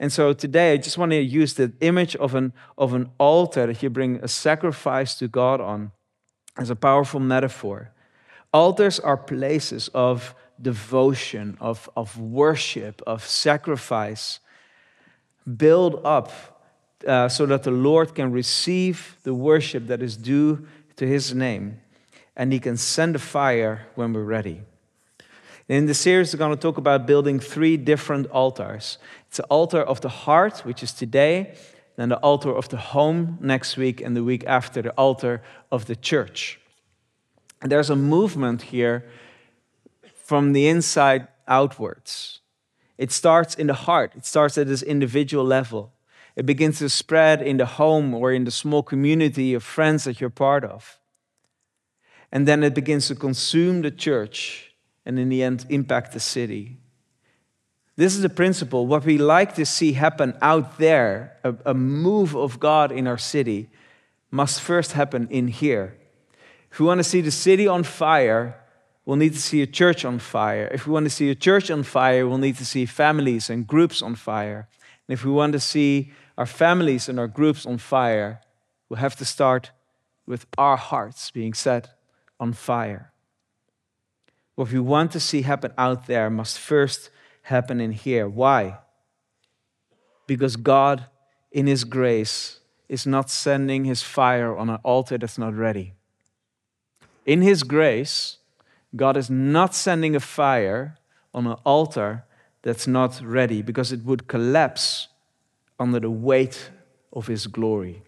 And so today I just want to use the image of an altar that you bring a sacrifice to God on as a powerful metaphor. Altars are places of devotion, of worship, of sacrifice, build up so that the Lord can receive the worship that is due to his name, and he can send a fire when we're ready. In the series, we're going to talk about building 3 different altars. It's the altar of the heart, which is today, then the altar of the home next week, and the week after, the altar of the church. And there's a movement here from the inside outwards. It starts in the heart. It starts at this individual level. It begins to spread in the home or in the small community of friends that you're part of. And then it begins to consume the church and in the end impact the city. This is the principle. What we like to see happen out there, a move of God in our city, must first happen in here. If we want to see the city on fire, we'll need to see a church on fire. If we want to see a church on fire, we'll need to see families and groups on fire. And if we want to see our families and our groups on fire, we'll have to start with our hearts being set on fire. What we want to see happen out there must first happen in here. Why? Because God, in his grace, is not sending his fire on an altar that's not ready. In his grace, God is not sending a fire on an altar that's not ready, because it would collapse under the weight of his glory.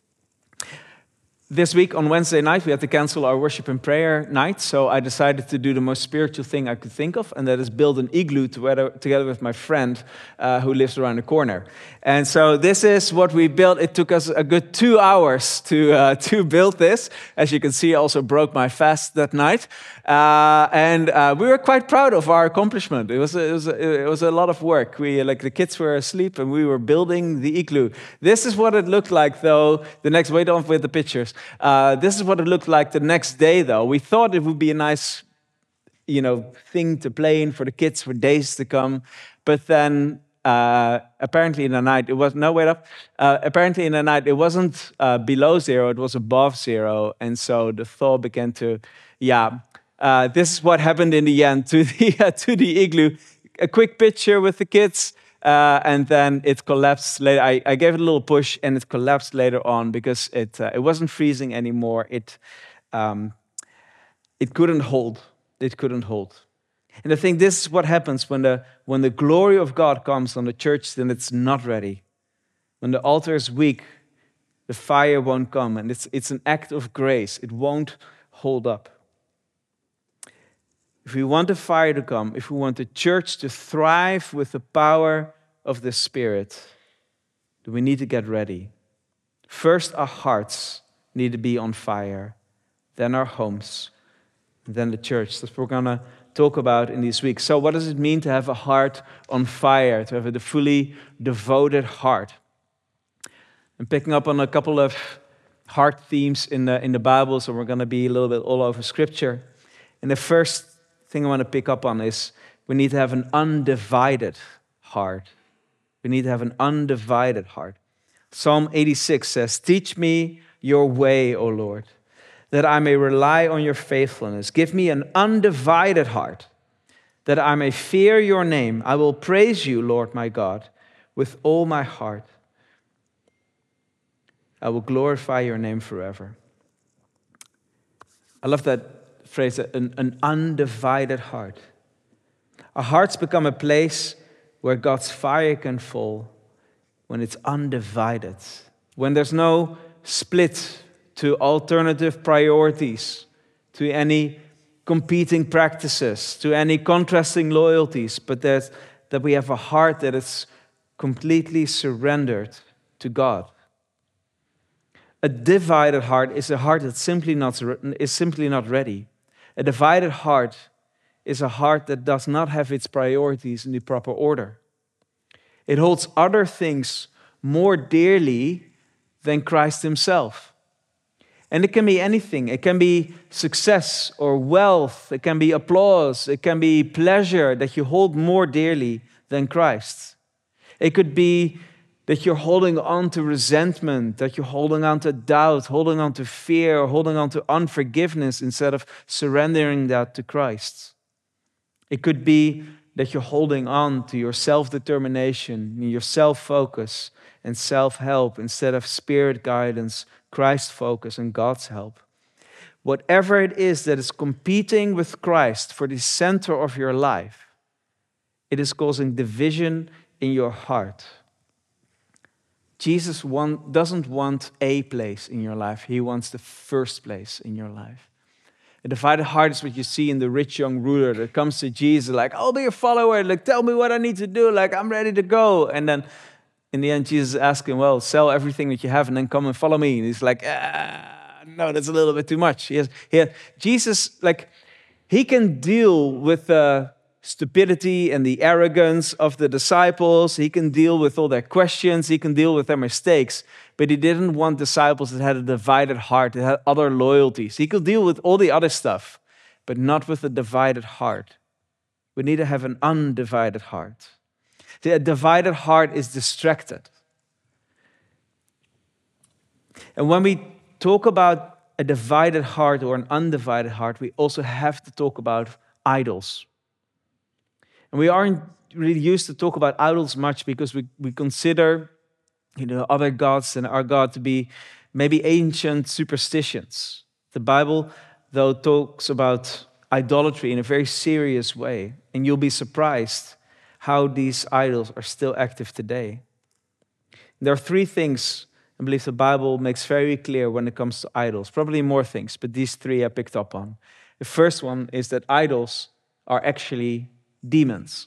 This week on Wednesday night, we had to cancel our worship and prayer night, so I decided to do the most spiritual thing I could think of, and that is build an igloo together with my friend who lives around the corner. And so this is what we built. It took us a good 2 hours to build this. As you can see, I also broke my fast that night, and we were quite proud of our accomplishment. It was a lot of work. The kids were asleep, and we were building the igloo. This is what it looked like, though. The next, wait on with the pictures. This is what it looked like the next day, though. We thought it would be a nice, thing to play in for the kids for days to come. But then, apparently in the night, apparently in the night, it wasn't below 0, it was above 0. And so the thaw began to, this is what happened in the end to the igloo. A quick picture with the kids. And then it collapsed later. I gave it a little push, and it collapsed later on because it wasn't freezing anymore. It couldn't hold. It couldn't hold. And I think this is what happens when the glory of God comes on the church. Then it's not ready. When the altar is weak, the fire won't come, and it's an act of grace. It won't hold up. If we want the fire to come, if we want the church to thrive with the power of the Spirit, then we need to get ready. First, our hearts need to be on fire, then our homes, then the church. That's what we're going to talk about in these weeks. So what does it mean to have a heart on fire, to have a fully devoted heart? I'm picking up on a couple of heart themes in the Bible, so we're going to be a little bit all over Scripture. And the first thing I want to pick up on is we need to have an undivided heart. We need to have an undivided heart. Psalm 86 says, "Teach me your way, O Lord, that I may rely on your faithfulness. Give me an undivided heart, that I may fear your name. I will praise you, Lord my God, with all my heart. I will glorify your name forever." I love that phrase, an undivided heart. Our hearts become a place where God's fire can fall when it's undivided, when there's no split to alternative priorities, to any competing practices, to any contrasting loyalties, but that we have a heart that is completely surrendered to God. A divided heart is a heart that's simply not ready. A divided heart is a heart that does not have its priorities in the proper order. It holds other things more dearly than Christ himself. And it can be anything. It can be success or wealth. It can be applause. It can be pleasure that you hold more dearly than Christ. It could be that you're holding on to resentment, that you're holding on to doubt, holding on to fear, holding on to unforgiveness instead of surrendering that to Christ. It could be that you're holding on to your self-determination, your self-focus and self-help instead of spirit guidance, Christ focus, and God's help. Whatever it is that is competing with Christ for the center of your life, it is causing division in your heart. Jesus doesn't want a place in your life. He wants the first place in your life. A divided heart is what you see in the rich young ruler that comes to Jesus like, I'll be a follower. Like, tell me what I need to do. Like, I'm ready to go. And then in the end, Jesus asks him, well, sell everything that you have and then come and follow me. And he's like, no, that's a little bit too much. Jesus, like, he can deal with the stupidity and the arrogance of the disciples. He can deal with all their questions. He can deal with their mistakes. But he didn't want disciples that had a divided heart, that had other loyalties. He could deal with all the other stuff, but not with a divided heart. We need to have an undivided heart. A divided heart is distracted. And when we talk about a divided heart or an undivided heart, we also have to talk about idols. And we aren't really used to talk about idols much because we consider, other gods than our God to be maybe ancient superstitions. The Bible, though, talks about idolatry in a very serious way, and you'll be surprised how these idols are still active today. There are three things I believe the Bible makes very clear when it comes to idols. Probably more things, but these three I picked up on. The first one is that idols are actually demons.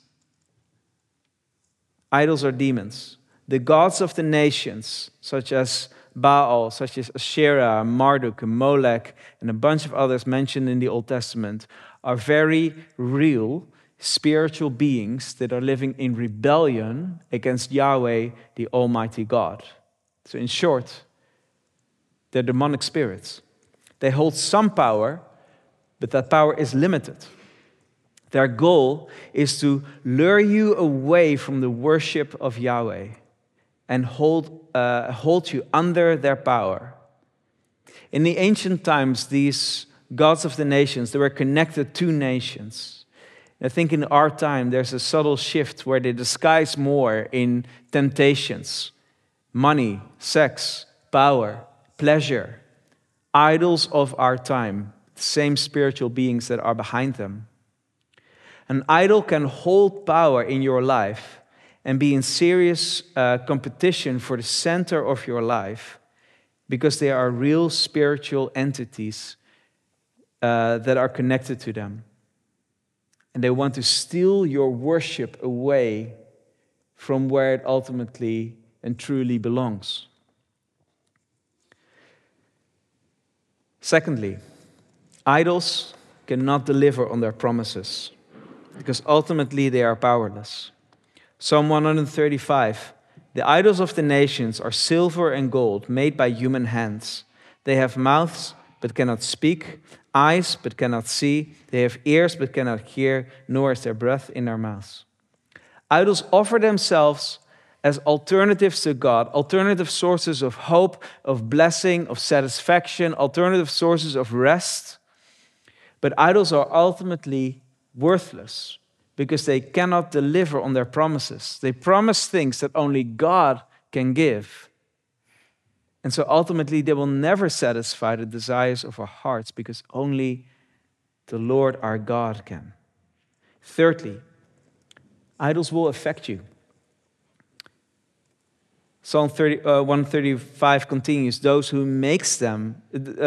Idols are demons. The gods of the nations, such as Baal, such as Asherah, Marduk, and Molech, and a bunch of others mentioned in the Old Testament, are very real spiritual beings that are living in rebellion against Yahweh, the Almighty God. So in short, they're demonic spirits. They hold some power, but that power is limited. Their goal is to lure you away from the worship of Yahweh and hold you under their power. In the ancient times, these gods of the nations, they were connected to nations. I think in our time, there's a subtle shift where they disguise more in temptations, money, sex, power, pleasure. Idols of our time, the same spiritual beings that are behind them. An idol can hold power in your life and be in serious competition for the center of your life because they are real spiritual entities that are connected to them. And they want to steal your worship away from where it ultimately and truly belongs. Secondly, idols cannot deliver on their promises because ultimately they are powerless. Psalm 135, the idols of the nations are silver and gold made by human hands. They have mouths but cannot speak, eyes but cannot see. They have ears but cannot hear, nor is there breath in their mouths. Idols offer themselves as alternatives to God, alternative sources of hope, of blessing, of satisfaction, alternative sources of rest. But idols are ultimately worthless because they cannot deliver on their promises. They promise things that only God can give. And so ultimately they will never satisfy the desires of our hearts because only the Lord our God can. Thirdly, idols will affect you. Psalm 135 continues, those who make them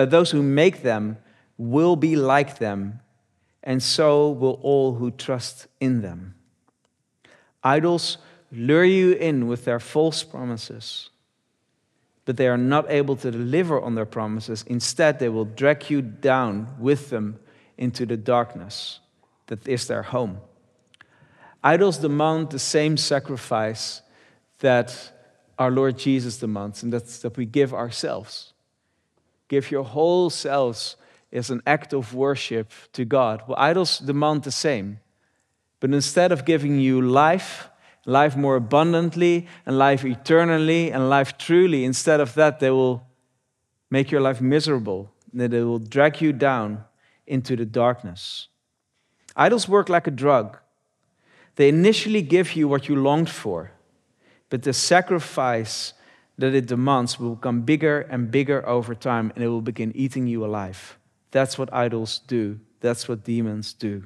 will be like them, and so will all who trust in them. Idols lure you in with their false promises, but they are not able to deliver on their promises. Instead, they will drag you down with them into the darkness that is their home. Idols demand the same sacrifice that our Lord Jesus demands, and that's that we give ourselves. Give your whole selves as an act of worship to God. Well, idols demand the same. But instead of giving you life, life more abundantly, and life eternally, and life truly. Instead of that, they will make your life miserable, that they will drag you down into the darkness. Idols work like a drug. They initially give you what you longed for, but the sacrifice that it demands will become bigger and bigger over time, and it will begin eating you alive. That's what idols do. That's what demons do.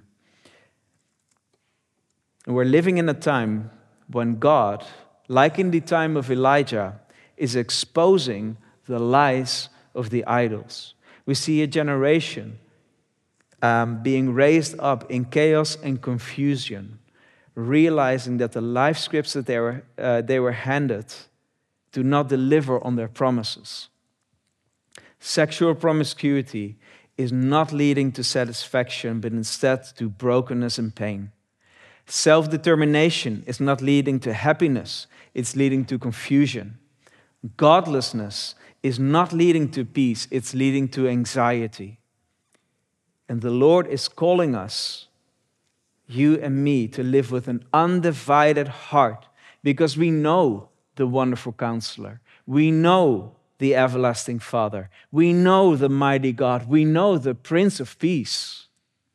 And we're living in a time when God, like in the time of Elijah, is exposing the lies of the idols. We see a generation being raised up in chaos and confusion, realizing that the life scripts that they were handed do not deliver on their promises. Sexual promiscuity is not leading to satisfaction, but instead to brokenness and pain. Self-determination is not leading to happiness, it's leading to confusion. Godlessness is not leading to peace, it's leading to anxiety. And the Lord is calling us, you and me, to live with an undivided heart, because we know the wonderful Counselor. We know the everlasting Father. We know the mighty God. We know the Prince of Peace.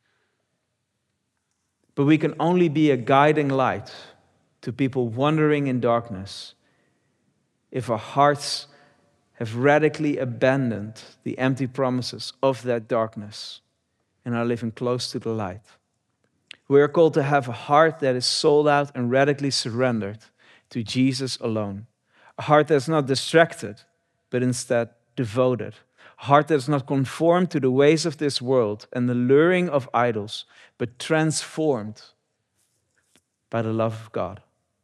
But we can only be a guiding light to people wandering in darkness if our hearts have radically abandoned the empty promises of that darkness and are living close to the light. We are called to have a heart that is sold out and radically surrendered to Jesus alone. A heart that is not distracted, but instead devoted. A heart that is not conformed to the ways of this world and the luring of idols, but transformed by the love of God.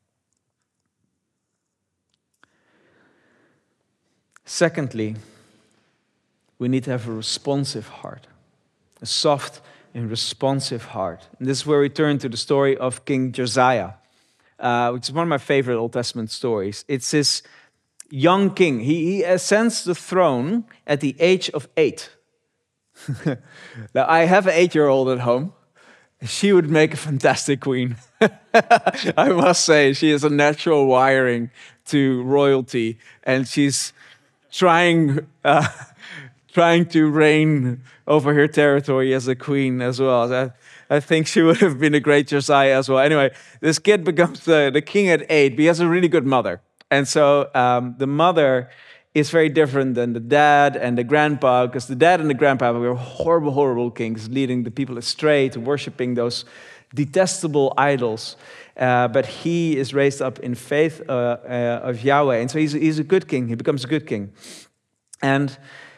Secondly, we need to have a responsive heart, a soft and responsive heart. And this is where we turn to the story of King Josiah, which is one of my favorite Old Testament stories. It's this young king. He ascends the throne at the age of 8. Now, I have an 8-year-old at home. She would make a fantastic queen. I must say, she has a natural wiring to royalty, and she's trying to reign over her territory as a queen as well. I think she would have been a great Josiah as well. Anyway, this kid becomes the king at 8, but he has a really good mother. And so the mother is very different than the dad and the grandpa, because the dad and the grandpa were horrible, horrible kings, leading the people astray to worshiping those detestable idols. But he is raised up in faith of Yahweh. And so he's a good king. He becomes a good king. And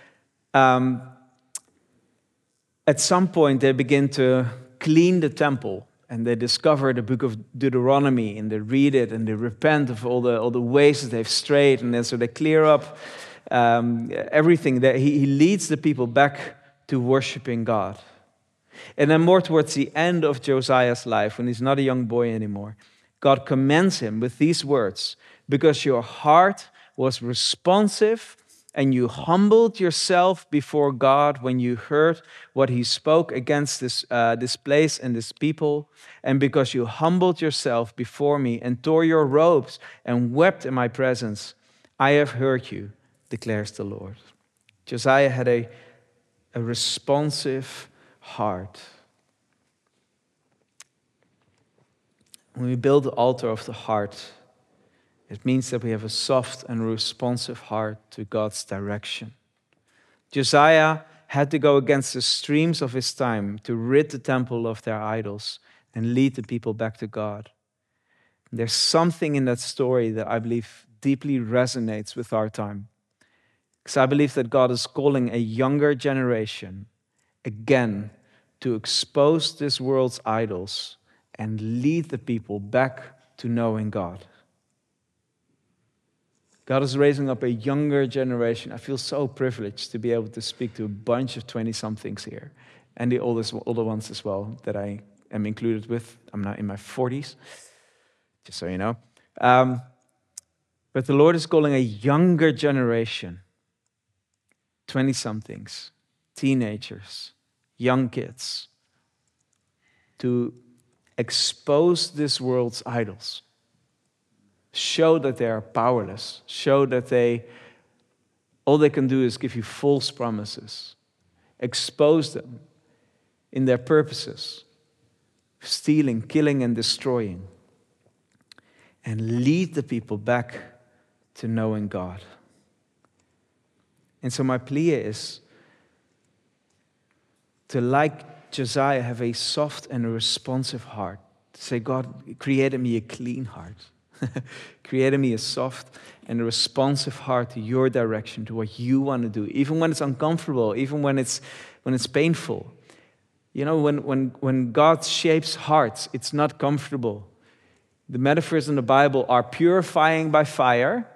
at some point, they begin to clean the temple. And they discover the book of Deuteronomy, and they read it, and they repent of all the ways that they've strayed. And then so they clear up everything. That he leads the people back to worshiping God. And then more towards the end of Josiah's life, when he's not a young boy anymore, God commends him with these words: because your heart was responsive and you humbled yourself before God when you heard what he spoke against this place and this people, and because you humbled yourself before me and tore your robes and wept in my presence, I have heard you, declares the Lord. Josiah had a responsive heart. When we build the altar of the heart, it means that we have a soft and responsive heart to God's direction. Josiah had to go against the streams of his time to rid the temple of their idols and lead the people back to God. There's something in that story that I believe deeply resonates with our time. Because I believe that God is calling a younger generation again to expose this world's idols and lead the people back to knowing God. God is raising up a younger generation. I feel so privileged to be able to speak to a bunch of 20-somethings here, and the older ones as well that I am included with. I'm now in my 40s, just so you know. But the Lord is calling a younger generation, 20-somethings, teenagers, young kids, to expose this world's idols Show that they are powerless. Show that all they can do is give you false promises. Expose them in their purposes, stealing, killing, and destroying. And lead the people back to knowing God. And so my plea is to, like Josiah, have a soft and a responsive heart. To say, God, create in me a clean heart. Create in me a soft and a responsive heart to your direction, to what you want to do, even when it's uncomfortable, even when it's painful. You know, when God shapes hearts, it's not comfortable. The metaphors in the Bible are purifying by fire,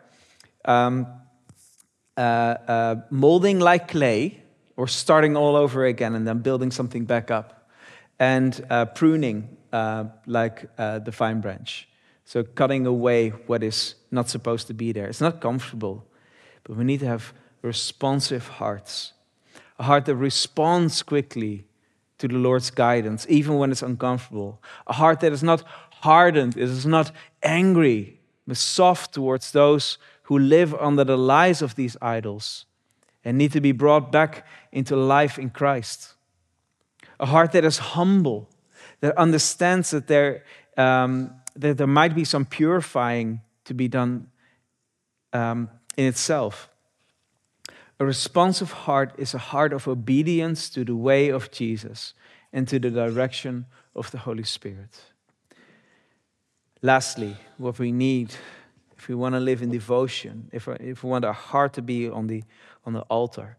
molding like clay, or starting all over again and then building something back up, and pruning like the vine branch. So cutting away what is not supposed to be there. It's not comfortable, but we need to have responsive hearts. A heart that responds quickly to the Lord's guidance, even when it's uncomfortable. A heart that is not hardened, it is not angry, but soft towards those who live under the lies of these idols and need to be brought back into life in Christ. A heart that is humble, that understands that there might be some purifying to be done in itself. A responsive heart is a heart of obedience to the way of Jesus and to the direction of the Holy Spirit. Lastly, what we need, if we want to live in devotion, if we want our heart to be on the altar,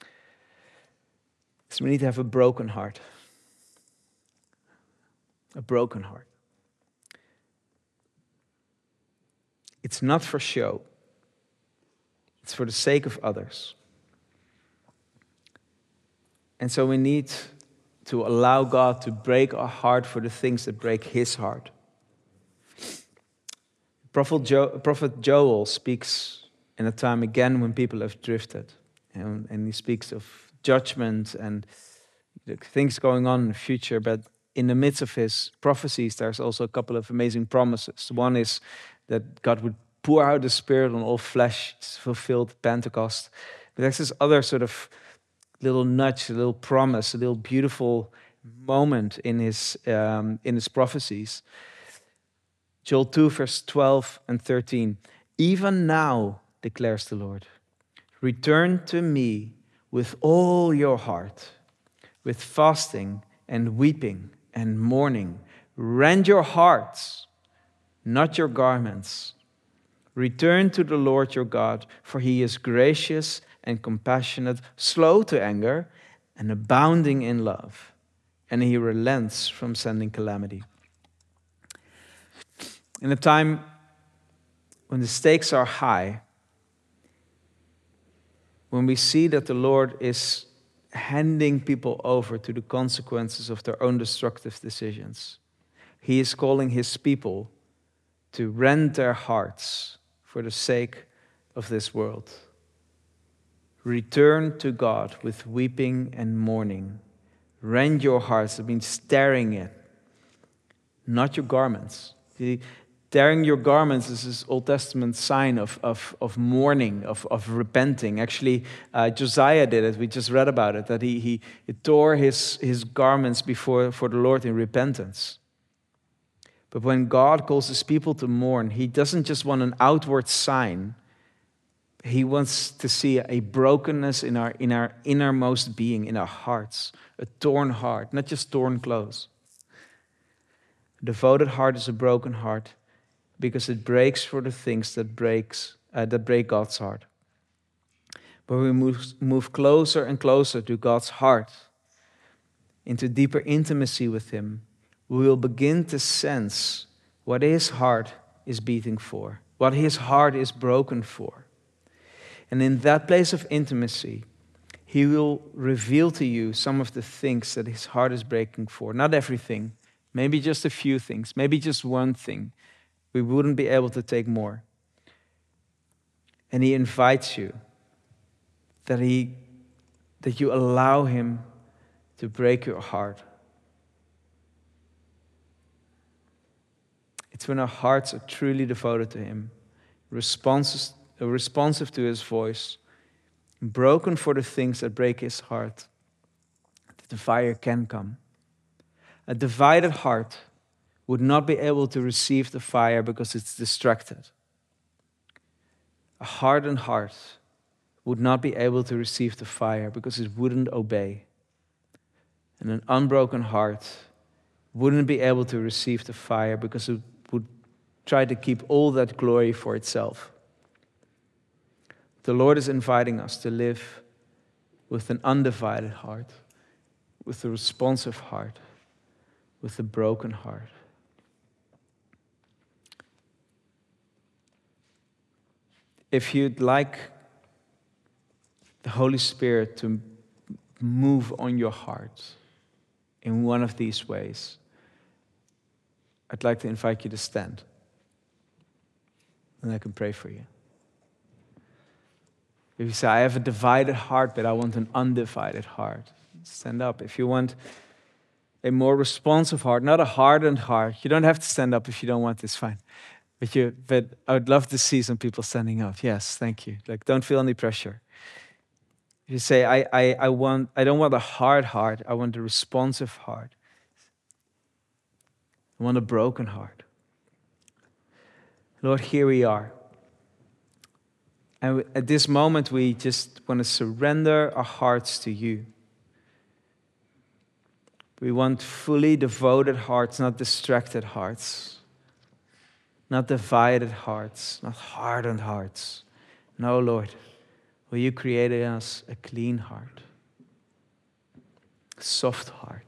is we need to have a broken heart. A broken heart. It's not for show. It's for the sake of others. And so we need to allow God to break our heart for the things that break his heart. Prophet Joel speaks in a time again when people have drifted. And he speaks of judgment and things going on in the future. But in the midst of his prophecies, there's also a couple of amazing promises. One is that God would pour out the Spirit on all flesh. It's fulfilled Pentecost. But there's this other sort of little nudge, a little promise, a little beautiful moment in his prophecies. Joel 2, verse 12 and 13. Even now, declares the Lord, return to me with all your heart, with fasting and weeping and mourning. Rend your hearts, not your garments. Return to the Lord your God, for he is gracious and compassionate, slow to anger, and abounding in love, and he relents from sending calamity. In a time when the stakes are high, when we see that the Lord is handing people over to the consequences of their own destructive decisions, he is calling his people to rend their hearts for the sake of this world. Return to God with weeping and mourning. Rend your hearts. It means tearing it, not your garments. See, tearing your garments is this Old Testament sign of mourning, of repenting. Actually, Josiah did it. We just read about it, that he tore his garments for the Lord in repentance. But when God calls his people to mourn, he doesn't just want an outward sign. He wants to see a brokenness in our innermost being, in our hearts, a torn heart, not just torn clothes. A devoted heart is a broken heart because it breaks for the things that break God's heart. But we move closer and closer to God's heart, into deeper intimacy with him, we will begin to sense what his heart is beating for, what his heart is broken for. And in that place of intimacy, he will reveal to you some of the things that his heart is breaking for. Not everything, maybe just a few things, maybe just one thing. We wouldn't be able to take more. And he invites you that you allow him to break your heart. It's when our hearts are truly devoted to him responsive to his voice, broken for the things that break his heart, that the fire can come. A divided heart would not be able to receive the fire because it's distracted. A hardened heart would not be able to receive the fire because it wouldn't obey. And an unbroken heart wouldn't be able to receive the fire because it would try to keep all that glory for itself. The Lord is inviting us to live with an undivided heart, with a responsive heart, with a broken heart. If you'd like the Holy Spirit to move on your heart in one of these ways, I'd like to invite you to stand. And I can pray for you. If you say, I have a divided heart, but I want an undivided heart, stand up. If you want a more responsive heart, not a hardened heart, you don't have to stand up if you don't want, it's fine. But I would love to see some people standing up. Yes, thank you. Like, don't feel any pressure. If you say, I don't want a hard heart, I want a responsive heart. I want a broken heart. Lord, here we are. And at this moment, we just want to surrender our hearts to you. We want fully devoted hearts, not distracted hearts. Not divided hearts, not hardened hearts. No, Lord, will you create in us a clean heart, a soft heart,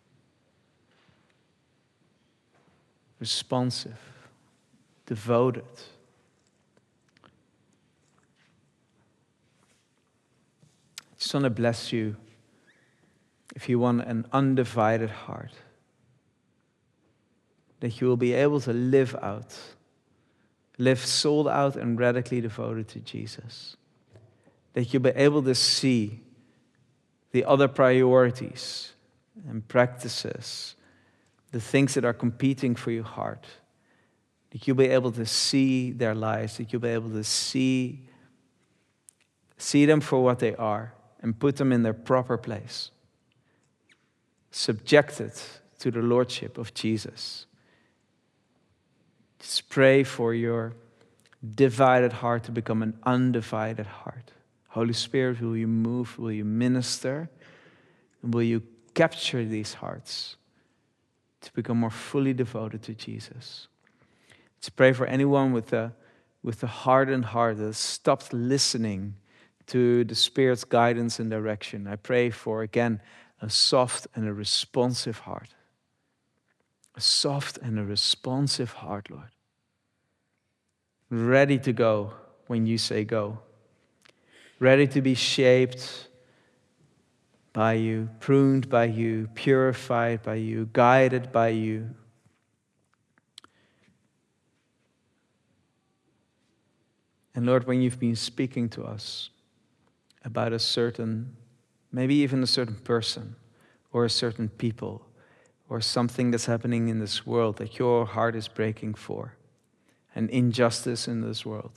responsive, devoted. I just want to bless you if you want an undivided heart, that you will be able to live sold out and radically devoted to Jesus. That you'll be able to see the other priorities and practices, the things that are competing for your heart. That you'll be able to see their lives, that you'll be able to see them for what they are and put them in their proper place. Subjected to the lordship of Jesus. Just pray for your divided heart to become an undivided heart. Holy Spirit, will you move? Will you minister? And will you capture these hearts to become more fully devoted to Jesus? Let's pray for anyone with a hardened heart that has stopped listening to the Spirit's guidance and direction. I pray for, again, a soft and a responsive heart. A soft and a responsive heart, Lord. Ready to go when you say go. Ready to be shaped by you, pruned by you, purified by you, guided by you. And Lord, when you've been speaking to us about a certain, maybe even a certain person or a certain people or something that's happening in this world that your heart is breaking for, an injustice in this world,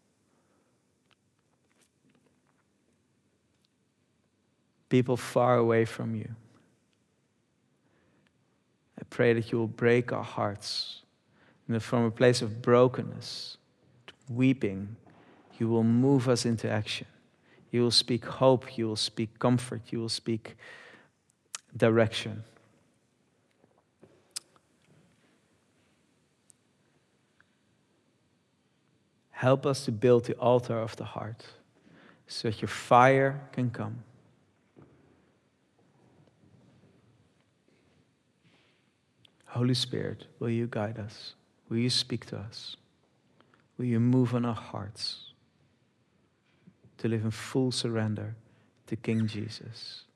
people far away from you, I pray that you will break our hearts and that from a place of brokenness, weeping, you will move us into action. You will speak hope, you will speak comfort, you will speak direction. Help us to build the altar of the heart so that your fire can come. Holy Spirit, will you guide us? Will you speak to us? Will you move on our hearts to live in full surrender to King Jesus?